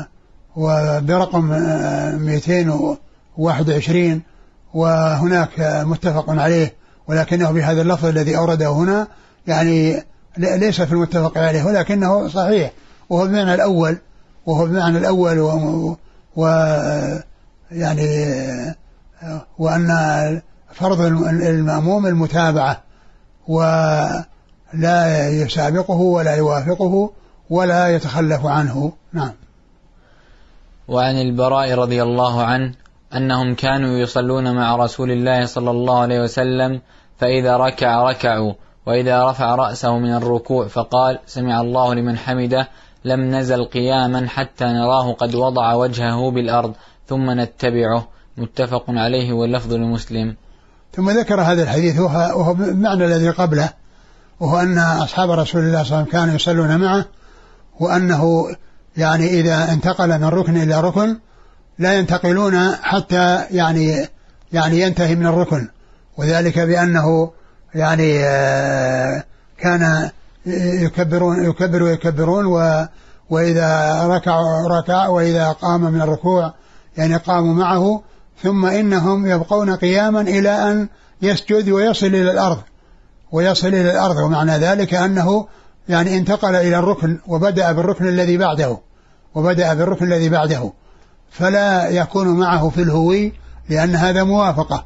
وبرقم مئتين وواحد وعشرين، وهناك متفق عليه، ولكنه بهذا اللفظ الذي أورده هنا يعني ليس في المتفق عليه، ولكنه صحيح، وهو بمعنى الأول وهو بمعنى الأول و, و يعني وأن فرض المأموم المتابعة ولا يسابقه ولا يوافقه ولا يتخلف عنه. نعم. وعن البراء رضي الله عنه أنهم كانوا يصلون مع رسول الله صلى الله عليه وسلم، فإذا ركع ركعوا، وإذا رفع رأسه من الركوع فقال سمع الله لمن حمده لم نزل قياما حتى نراه قد وضع وجهه بالأرض ثم نتبعه. متفق عليه واللفظ لمسلم. ثم ذكر هذا الحديث وهو بمعنى الذي قبله، وهو أن أصحاب رسول الله صلى الله عليه وسلم كانوا يصلون معه، وأنه يعني إذا انتقل من ركن إلى ركن لا ينتقلون حتى يعني يعني ينتهي من الركن، وذلك بأنه يعني كان يكبرون يكبر ويكبرون و وإذا ركع ركع وإذا قام من الركوع يعني قاموا معه، ثم إنهم يبقون قياما إلى أن يسجد ويصل إلى الأرض ويصل إلى الأرض ومعنى ذلك أنه يعني انتقل إلى الركن وبدأ بالركن الذي بعده وبدأ بالركن الذي بعده فلا يكون معه في الهوي، لأن هذا موافقة،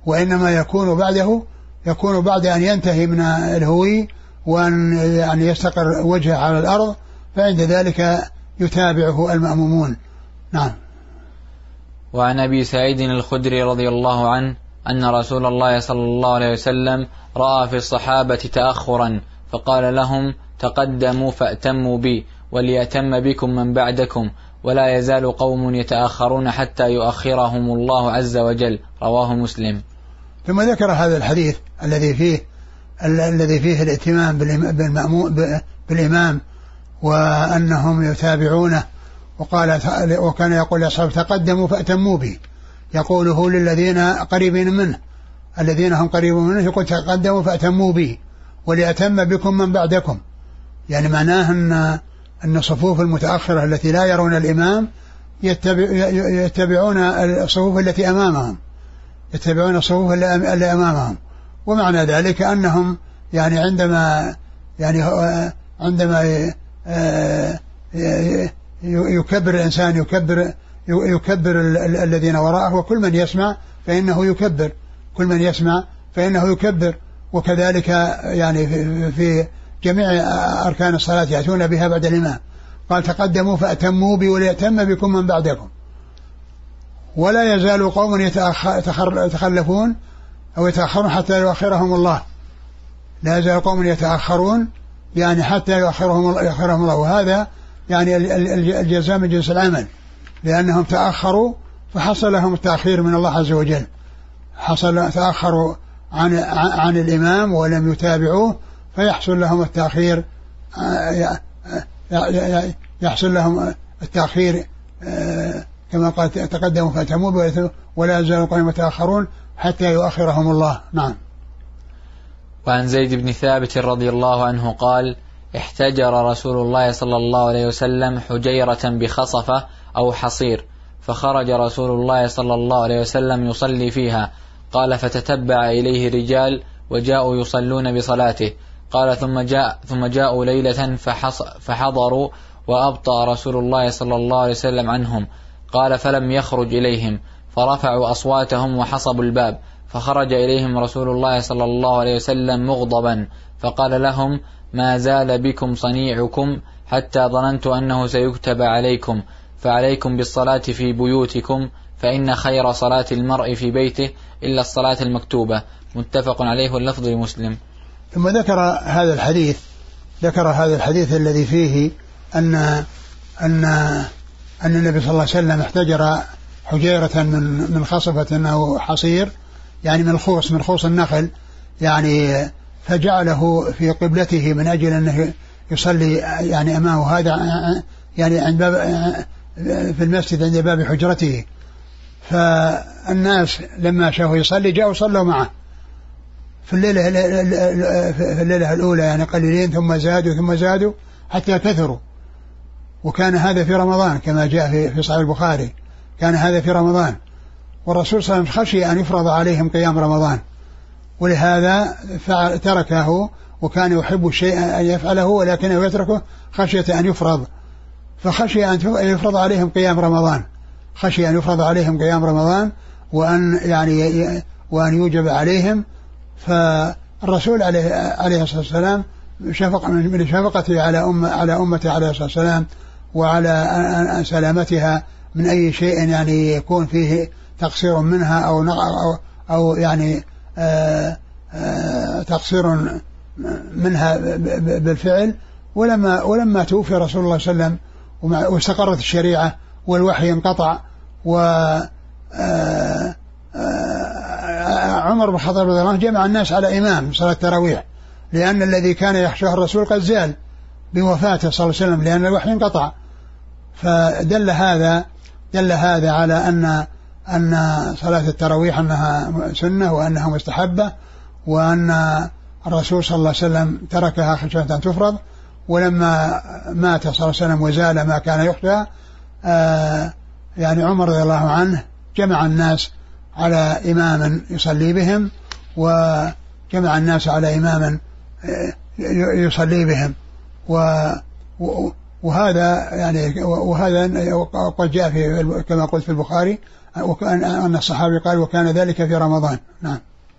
وإنما يكون بعده يكون بعد أن ينتهي من الهوي وأن يعني يستقر وجهه على الأرض، فعند ذلك يتابعه المأمومون. نعم. وعن أبي سعيد الخدري رضي الله عنه أن رسول الله صلى الله عليه وسلم رأى في الصحابة تأخرا فقال لهم تقدموا فأتموا بي وليأتم بكم من بعدكم ولا يزال قوم يتأخرون حتى يؤخرهم الله عز وجل. رواه مسلم. ثم ذكر هذا الحديث الذي فيه الذي فيه الائتمام بالإمام وأنهم يتابعونه، وقال وكان يقول لأصحابه تقدموا فأتموا بي، يقوله للذين قريبين منه الذين هم قريبون منه، يقول تقدموا فأتموا بي وليأتم بكم من بعدكم، يعني معناه أن أن الصفوف المتأخرة التي لا يرون الإمام يتبع يتبعون الصفوف التي أمامهم يتبعون الصفوف اللي أمامهم. ومعنى ذلك أنهم يعني عندما يعني عندما يكبر الإنسان يكبر يكبر الذين وراءه، وكل من يسمع فإنه يكبر كل من يسمع فإنه يكبر. وكذلك يعني في جميع أركان الصلاة يأتون بها بعد الإمام. قال تقدموا فأتموا بي وليأتم بكم من بعدكم ولا يزال قوم يتخلفون أو يتأخرون حتى يؤخرهم الله. لا يزال قوم يتأخرون يعني حتى يؤخرهم يؤخرهم الله، وهذا يعني الجزاء من جنس العمل، لأنهم تأخروا فحصل لهم التأخير من الله عز وجل، حصل تأخروا عن عن الإمام ولم يتابعوه فيحصل لهم التأخير يحصل لهم التأخير كما قال تقدموا فأتموا ولا يزال قوم يتأخرون حتى يؤخرهم الله. نعم. وعن زيد بن ثابت رضي الله عنه قال احتجر رسول الله صلى الله عليه وسلم حجيرة بخصفة أو حصير، فخرج رسول الله صلى الله عليه وسلم يصلي فيها. قال فتتبع إليه رجال وجاءوا يصلون بصلاته. قال ثم جاء ثم جاءوا ليلة فحضروا وأبطأ رسول الله صلى الله عليه وسلم عنهم. قال فلم يخرج إليهم فرفعوا أصواتهم وحصبوا الباب، فخرج إليهم رسول الله صلى الله عليه وسلم مغضبا فقال لهم ما زال بكم صنيعكم حتى ظننت أنه سيكتب عليكم، فعليكم بالصلاة في بيوتكم فإن خير صلاة المرء في بيته إلا الصلاة المكتوبة. متفق عليه واللفظ لمسلم. ثم ذكر هذا الحديث ذكر هذا الحديث الذي فيه أن أن أن النبي صلى الله عليه وسلم احتجر حجيرة من من خصفة أو حصير، يعني من خوص من خوص النخل، يعني فجعله في قبلته من أجل أنه يصلي يعني أمامه، هذا يعني عند باب في المسجد عند باب حجرته. فالناس لما شافوا يصلي جاءوا صلوا معه في الليلة في الليلة الأولى يعني قليلين، ثم زادوا ثم زادوا حتى كثروا. وكان هذا في رمضان كما جاء في في صحيح البخاري، كان هذا في رمضان، والرسول صلى الله عليه وسلم خشي أن يفرض عليهم قيام رمضان، ولهذا تركه، وكان يحب الشيء أن يفعله ولكنه يتركه خشية أن يفرض، فخشي أن يفرض عليهم قيام رمضان خشي أن يفرض عليهم قيام رمضان وأن يعني وأن يوجب عليهم. فالرسول عليه عليه الصلاة والسلام شفق من شفقته على أم على أمته عليه الصلاة والسلام وعلى سلامتها من أي شيء يعني يكون فيه تقصير منها أو أو, أو يعني آآ آآ تقصير منها بالفعل. ولما ولما توفي رسول الله صلى الله عليه وسلم واستقرت الشريعة والوحي انقطع، و عمر بن الخطاب رضي الله عنه جمع الناس على إمام صلاة التراويح، لأن الذي كان يخشاه الرسول قد زال بوفاته صلى الله عليه وسلم لأن الوحي انقطع. فدل هذا دل هذا على أن أن صلاة التراويح أنها سنة وأنها مستحبة، وأن الرسول صلى الله عليه وسلم تركها خشية أن تفرض. ولما مات صلى الله عليه وسلم وزال ما كان يخشى آه يعني عمر رضي الله عنه جمع الناس على إمام يصلي بهم، وجمع الناس على إمام يصلي بهم، و وهذا يعني وهذا قد جاء في كما قلت في البخاري أن الصحابي قال وكان ذلك في رمضان. نعم.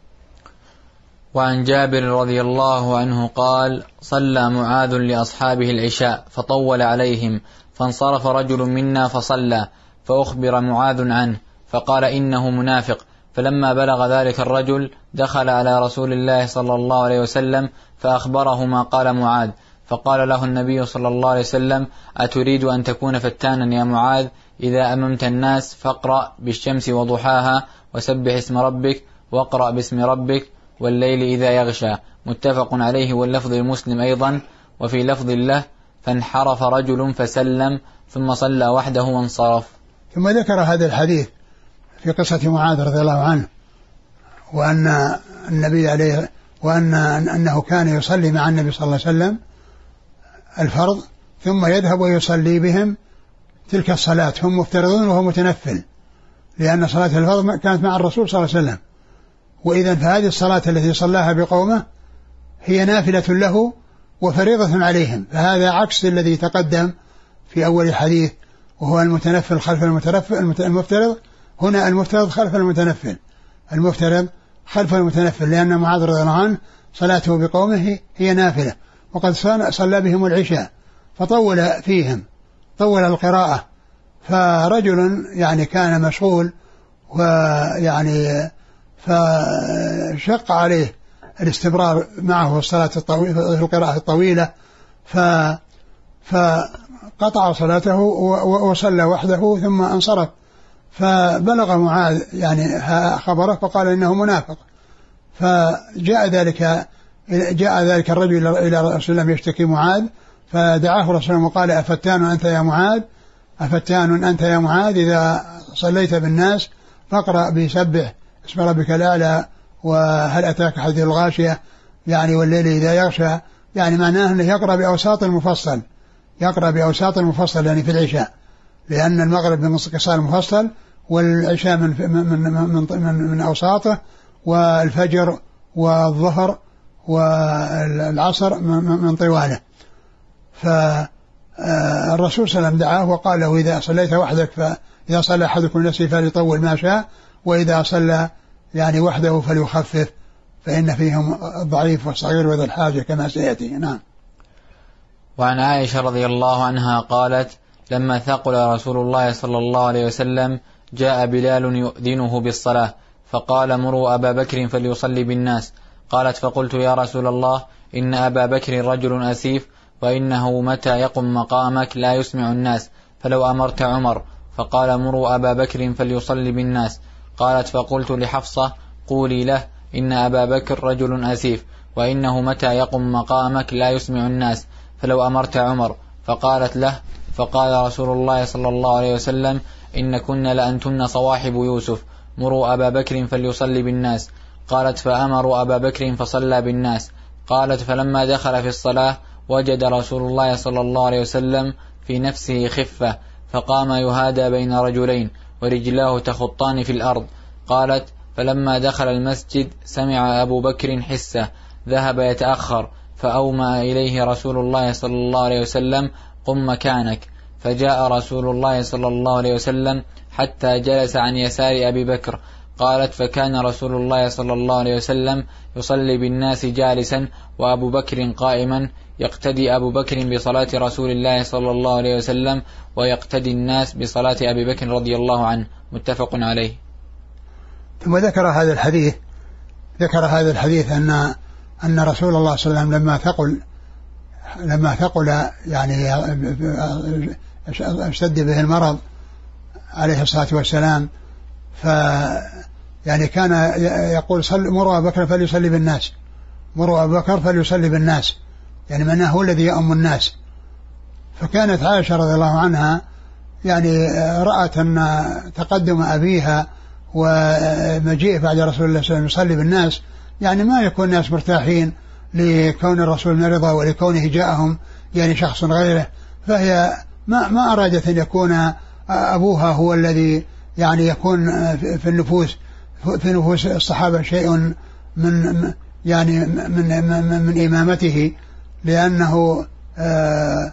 وعن جابر رضي الله عنه قال صلى معاذ لأصحابه العشاء فطول عليهم فانصرف رجل منا فصلى فأخبر معاذ عنه فقال إنه منافق. فلما بلغ ذلك الرجل دخل على رسول الله صلى الله عليه وسلم فأخبره ما قال معاذ فقال له النبي صلى الله عليه وسلم أتريد أن تكون فتانا يا معاذ؟ إذا أممت الناس فاقرأ بالشمس وضحاها وسبح اسم ربك واقرأ باسم ربك والليل إذا يغشى. متفق عليه واللفظ المسلم أيضا. وفي لفظ له فانحرف رجل فسلم ثم صلى وحده وانصرف. ثم ذكر هذا الحديث في قصة معاذ رضي الله عنه وأن النبي عليه وأن أنه كان يصلي مع النبي صلى الله عليه وسلم الفرض ثم يذهب ويصلي بهم تلك الصلاة هم مفترضون وهو متنفل لأن صلاة الفرض كانت مع الرسول صلى الله عليه وسلم. وإذا فهذه الصلاة التي صلاها بقومه هي نافلة له وفريضة عليهم. فهذا عكس الذي تقدم في أول الحديث وهو المتنفل خلف المفترض. هنا المفترض خلف المتنفل المفترض خلف المتنفل لأن معاذ رضي الله عنه صلاته بقومه هي نافلة وقد صلى بهم العشاء فطول فيهم طول القراءة. فرجل يعني كان مشغول ويعني فشق عليه الاستمرار معه في الصلاة الطويلة في القراءة الطويلة فقطع صلاته وصلى وحده ثم انصرف. فبلغ معاذ يعني خبره فقال إنه منافق. فجاء ذلك جاء ذلك الرجل إلى رسول الله يشتكي معاذ فدعاه رسول الله وقال أفتان أنت يا معاذ أفتان أنت يا معاذ إذا صليت بالناس فاقرأ بسبح اسم ربك الأعلى وهل أتاك حديث الغاشية يعني والليل إذا يغشى. يعني معناه أنه يقرأ بأوساط المفصل يقرأ بأوساط المفصل يعني في العشاء لأن المغرب من قصار المفصل والعشاء من من من من, من أوساطه والفجر والظهر والعصر من طواله. فالرسول صلى الله عليه وسلم دعاه وقال له إذا صليت وحدك فإذا صلى أحدكم نفسه فليطول ما شاء وإذا صلى يعني وحده فليخفف فإن فيهم الضعيف والصغير وذا الحاجة كما سيأتي. نعم. وعن عائشة رضي الله عنها قالت لما ثقل رسول الله صلى الله عليه وسلم جاء بلال يؤذنه بالصلاة فقال مروا أبا بكر فليصلي بالناس. قالت فقلت يا رسول الله إن أبا بكر رجل أسيف وإنه متى يقم مقامك لا يسمع الناس فلو أمرت عمر. فقال مروا أبا بكر فليصلي بالناس. قالت فقلت لحفصة قولي له إن أبا بكر رجل أسيف وإنه متى يقم مقامك لا يسمع الناس فلو أمرت عمر. فقالت له فقال رسول الله صلى الله عليه وسلم إن كن لأنتن صواحب يوسف مروا أبا بكر فليصلي بالناس. قالت فأمروا أبا بكر فصلى بالناس. قالت فلما دخل في الصلاة وجد رسول الله صلى الله عليه وسلم في نفسه خفة فقام يهادى بين رجلين ورجلاه تخطان في الأرض. قالت فلما دخل المسجد سمع أبو بكر حسه ذهب يتأخر فأومأ إليه رسول الله صلى الله عليه وسلم قم مكانك. فجاء رسول الله صلى الله عليه وسلم حتى جلس عن يسار أبي بكر. قالت فكان رسول الله صلى الله عليه وسلم يصلي بالناس جالسا وأبو بكر قائما يقتدي أبو بكر بصلاة رسول الله صلى الله عليه وسلم ويقتدي الناس بصلاة أبي بكر رضي الله عنه. متفق عليه. ثم ذكر هذا الحديث ذكر هذا الحديث أن أن رسول الله صلى الله عليه وسلم لما ثقل لما ثقل يعني اشتد به المرض عليه الصلاة والسلام ف يعني كان يقول صل مروا أبا بكر فليصلي بالناس مروا أبا بكر فليصلي بالناس يعني من هو الذي يؤم الناس. فكانت عائشة رضي الله عنها يعني رأت أن تقدم أبيها ومجيء بعد رسول الله صلى الله عليه وسلم يصلي بالناس يعني ما يكون الناس مرتاحين لكون الرسول مرضى ولكونه جاءهم يعني شخص غيره. فهي ما ما أرادت أن يكون أبوها هو الذي يعني يكون في النفوس في نفوس الصحابة شيء من يعني من من, من إمامته لأنه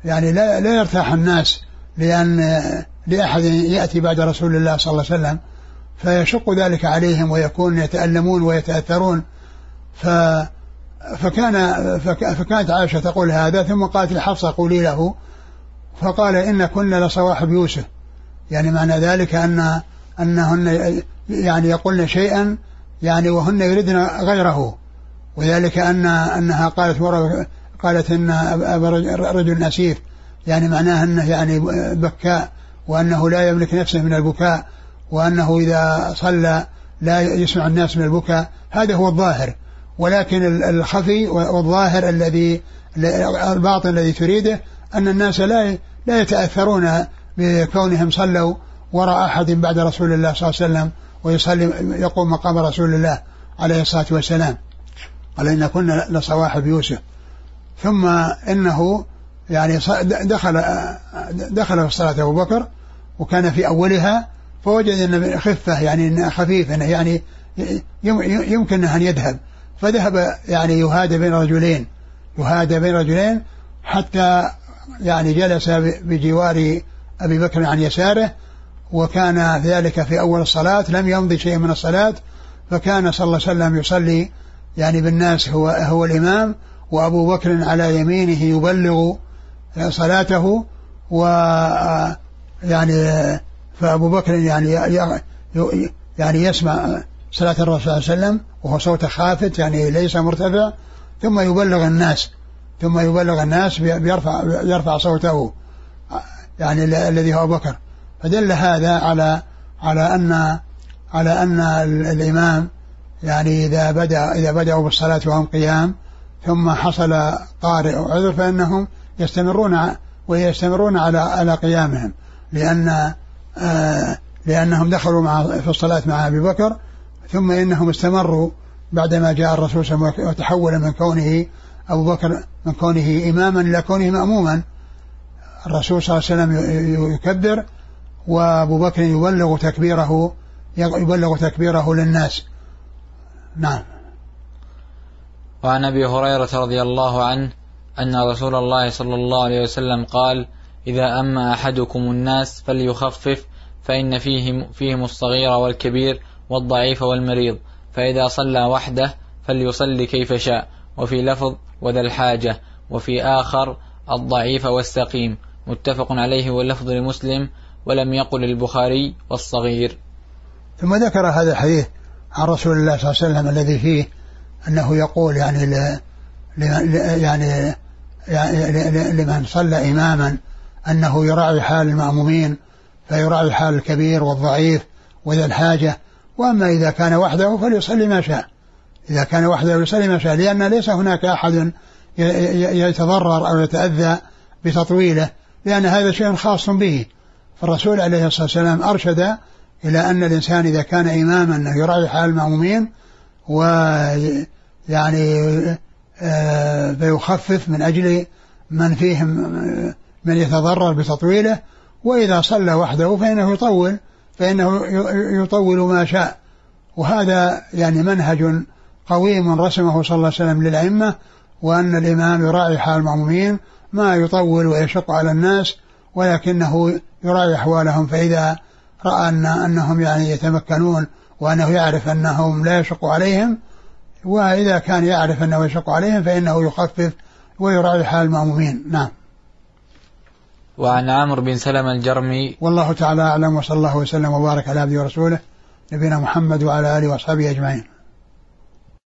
يعني لا, لا يرتاح الناس لأن لأحد يأتي بعد رسول الله صلى الله عليه وسلم فيشق ذلك عليهم ويكون يتألمون ويتأثرون. ف فكان فكانت عائشة تقول هذا، ثم قالت لحفصة قولي له، فقال إن كنا لصواحب يوسف، يعني معنى ذلك أن أنهن يعني يقولن شيئا يعني وهن يردن غيره، وذلك أن أنها قالت قالت إن أبا رجل أسيف، يعني معناه أنه يعني بكاء، وأنه لا يملك نفسه من البكاء، وأنه إذا صلى لا يسمع الناس من البكاء. هذا هو الظاهر، ولكن الخفي والظاهر الذي الباطن الذي تريده أن الناس لا لا يتأثرون بكونهم صلوا وراء أحد بعد رسول الله صلى الله عليه وسلم ويصلي يقوم مقام رسول الله عليه الصلاة والسلام. قال إن كنا لصواحب يوسف. ثم إنه يعني دخل دخل في الصلاة أبو بكر وكان في أولها، فوجد أن خفة يعني خفيفة يعني يمكن أن يذهب، فذهب يعني يهادى بين رجلين يهادى بين رجلين حتى يعني جلس بجوار أبي بكر عن يساره، وكان ذلك في أول الصلاة، لم يمضي شيء من الصلاة، فكان صلى الله عليه وسلم يصلي يعني بالناس هو هو الإمام، وأبو بكر على يمينه يبلغ صلاته، و يعني فأبو بكر يعني يعني يسمع صلاة الرسول صلى الله عليه وسلم وهو صوت خافت يعني ليس مرتفع، ثم يبلغ الناس ثم يبلغ الناس بيرفع يرفع صوته يعني الذي هو أبو بكر. فدل هذا على على أن على أن الإمام يعني إذا بدأ إذا بدأوا بالصلاة وهم قيام ثم حصل طارئ أو عذر فإنهم يستمرون ويستمرون على على قيامهم، لأن آه لأنهم دخلوا مع في الصلاة مع أبي بكر، ثم إنهم استمروا بعدما جاء الرسول صلى الله عليه وسلم وتحول من كونه أبو بكر من كونه إماما إلى كونه مأموما. الرسول صلى الله عليه وسلم يكبر وأبو بكر يبلغ تكبيره يبلغ تكبيره للناس. نعم. وعن أبي هريرة رضي الله عنه أن رسول الله صلى الله عليه وسلم قال: إذا أما أحدكم الناس فليخفف، فإن فيهم, فيهم الصغير والكبير والضعيف والمريض، فإذا صلى وحده فليصلي كيف شاء. وفي لفظ: وذا الحاجة، وفي آخر: الضعيف والسقيم. متفق عليه واللفظ لمسلم، ولم يقل البخاري والصغير. ثم ذكر هذا الحديث عن رسول الله صلى الله عليه وسلم الذي فيه أنه يقول يعني ل... يعني لمن صلى إماما أنه يراعي حال المأمومين، فيراعي حال الكبير والضعيف وذا الحاجة. وأما إذا كان وحده فليصلي ما شاء إذا كان وحده يصلي ما شاء لأن ليس هناك أحد يتضرر أو يتأذى بتطويله، لأن هذا شيء خاص به. فالرسول عليه الصلاة والسلام أرشد إلى أن الإنسان إذا كان إماما أنه يراعي حال المأمومين ويعني فيخفف من أجل من فيهم من يتضرر بتطويله، وإذا صلى وحده فإنه يطول فإنه يطول ما شاء. وهذا يعني منهج قويم رسمه صلى الله عليه وسلم للأئمة، وأن الإمام يراعي حال المأمومين ما يطول ويشق على الناس، ولكنه يراعي أحوالهم، فإذا رأى أن أنهم يعني يتمكنون وأنه يعرف أنهم لا يشق عليهم، وإذا كان يعرف أنه يشق عليهم فإنه يخفف ويراعي حال المأمومين. نعم. وعن عمرو بن سلمة الجرمي. والله تعالى أعلم، وصلى الله وسلم وبارك على عبده ورسوله نبينا محمد وعلى آله وأصحابه أجمعين.